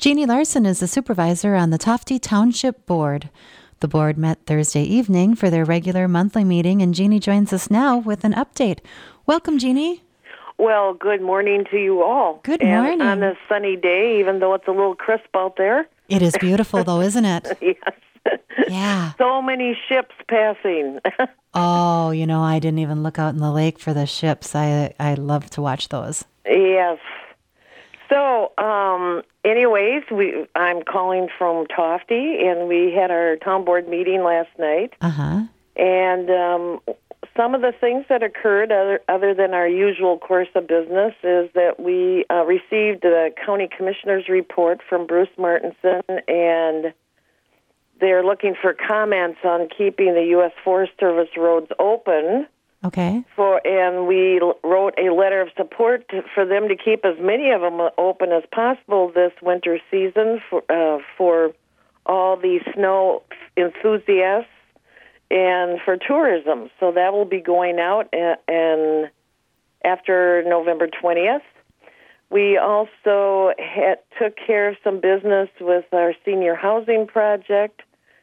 Jeannie Larson is the supervisor on the Tofte Township Board. The board met Thursday evening for their regular monthly meeting, and Jeannie joins us now with an update. Welcome, Jeannie. Well, good morning to you all. Good morning. And on this sunny day, even though it's a little crisp out there. It is beautiful, though, isn't it? Yes. Yeah. So many ships passing. Oh, I didn't even look out in the lake for the ships. I love to watch those. Yes. So, anyways, I'm calling from Tofte, and we had our town board meeting last night. Uh-huh. And some of the things that occurred, other than our usual course of business, is that we received the county commissioner's report from Bruce Martinson, and they're looking for comments on keeping the U.S. Forest Service roads open. Okay. And we wrote a letter of support for them to keep as many of them open as possible this winter season for all the snow enthusiasts and for tourism. So that will be going out and after November 20th. We also took care of some business with our senior housing project.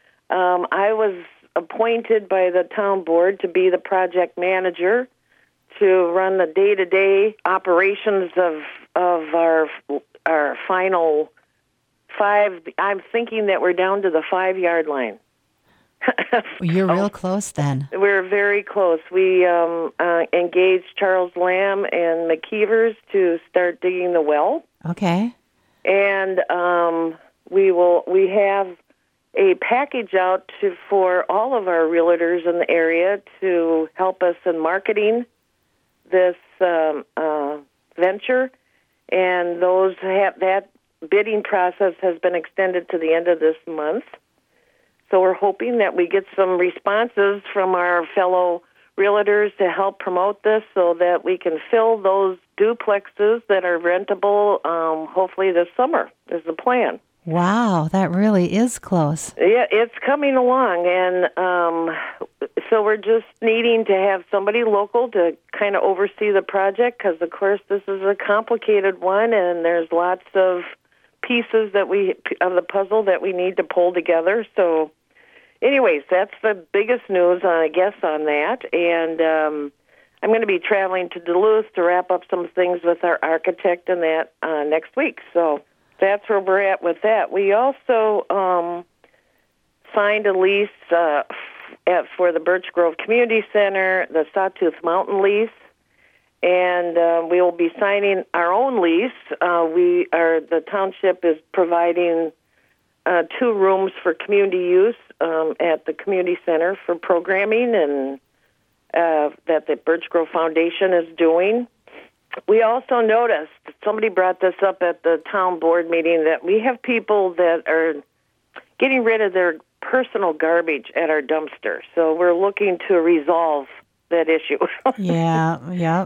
I was appointed by the town board to be the project manager to run the day-to-day operations of our final 5. I'm thinking that we're down to the 5-yard line. You're real close then. We're very close. We engaged Charles Lamb and McKeevers to start digging the well. Okay. And we have a package out for all of our realtors in the area to help us in marketing this venture, and that bidding process has been extended to the end of this month. So we're hoping that we get some responses from our fellow realtors to help promote this so that we can fill those duplexes that are rentable hopefully this summer is the plan. Wow, that really is close. Yeah, it's coming along, and so we're just needing to have somebody local to kind of oversee the project because, of course, this is a complicated one, and there's lots of pieces of the puzzle that we need to pull together. So, anyways, that's the biggest news, I guess, on that. And I'm going to be traveling to Duluth to wrap up some things with our architect and that next week. So that's where we're at with that. We also signed a lease for the Birch Grove Community Center, the Sawtooth Mountain lease, and we will be signing our own lease. The township is providing 2 rooms for community use at the community center for programming and that the Birch Grove Foundation is doing. We also noticed, somebody brought this up at the town board meeting, that we have people that are getting rid of their personal garbage at our dumpster. So we're looking to resolve that issue. Yeah.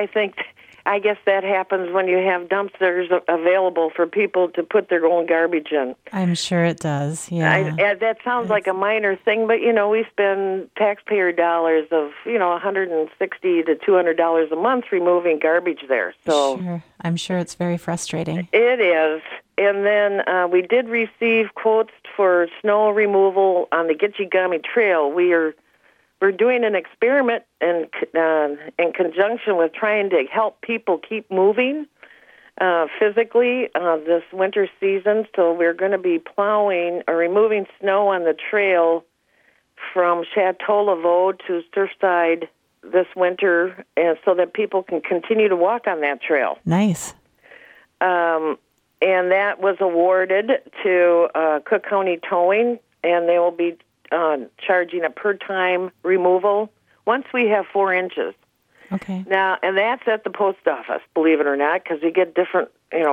I guess that happens when you have dumpsters available for people to put their own garbage in. I'm sure it does, yeah. That sounds like a minor thing, but, we spend taxpayer dollars of, $160 to $200 a month removing garbage there. So sure. I'm sure it's very frustrating. It is. And then we did receive quotes for snow removal on the Gitchigami Trail. We're doing an experiment in conjunction with trying to help people keep moving physically this winter season. So we're going to be plowing or removing snow on the trail from Chateau Laveau to Surfside this winter, and so that people can continue to walk on that trail. Nice. And that was awarded to Cook County Towing, and they will be charging a per-time removal once we have 4 inches. Okay. Now, and that's at the post office, believe it or not, because you get different,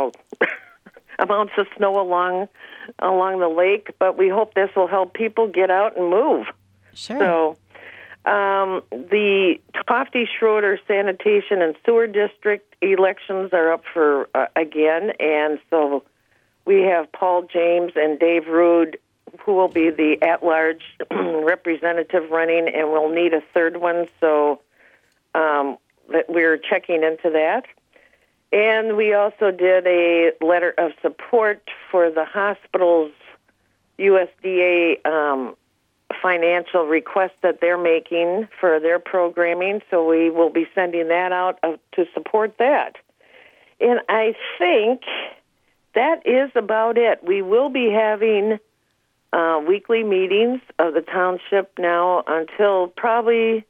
amounts of snow along the lake. But we hope this will help people get out and move. Sure. So, the Tofte-Schroeder Sanitation and Sewer District elections are up for again, and so we have Paul James and Dave Rude, who will be the at-large representative running, and we'll need a third one, so that we're checking into that. And we also did a letter of support for the hospital's USDA financial request that they're making for their programming. So we will be sending that out to support that. And I think that is about it. We will be having weekly meetings of the township now until probably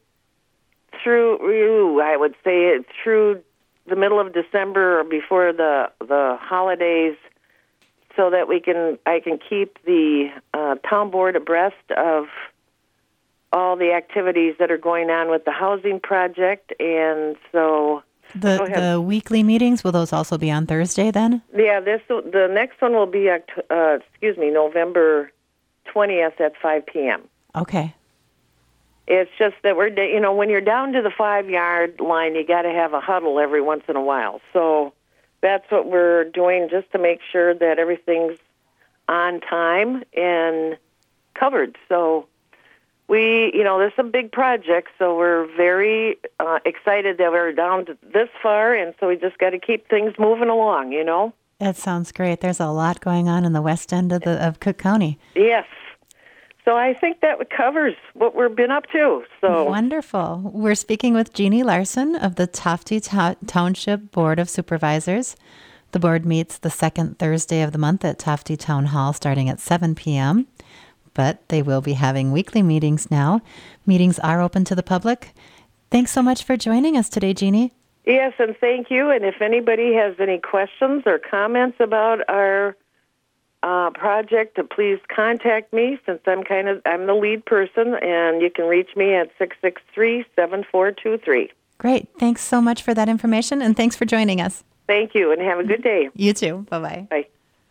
through, I would say, through the middle of December or before the holidays, so that I can keep the town board abreast of all the activities that are going on with the housing project. And so the weekly meetings, will those also be on Thursday then? Yeah, the next one will be November 20th at 5 p.m. Okay. It's just that when you're down to the 5-yard line, you got to have a huddle every once in a while. So that's what we're doing, just to make sure that everything's on time and covered. So this is a big project, so we're very excited that we're down to this far, and so we just got to keep things moving along, That sounds great. There's a lot going on in the west end of Cook County. Yes. So I think that covers what we've been up to. So wonderful. We're speaking with Jeannie Larson of the Tofte Township Board of Supervisors. The board meets the second Thursday of the month at Tofte Town Hall starting at 7 p.m., but they will be having weekly meetings now. Meetings are open to the public. Thanks so much for joining us today, Jeannie. Yes, and thank you. And if anybody has any questions or comments about our project, please contact me, since I'm the lead person, and you can reach me at 663-7423. Great. Thanks so much for that information, and thanks for joining us. Thank you, and have a good day. You too. Bye-bye. Bye.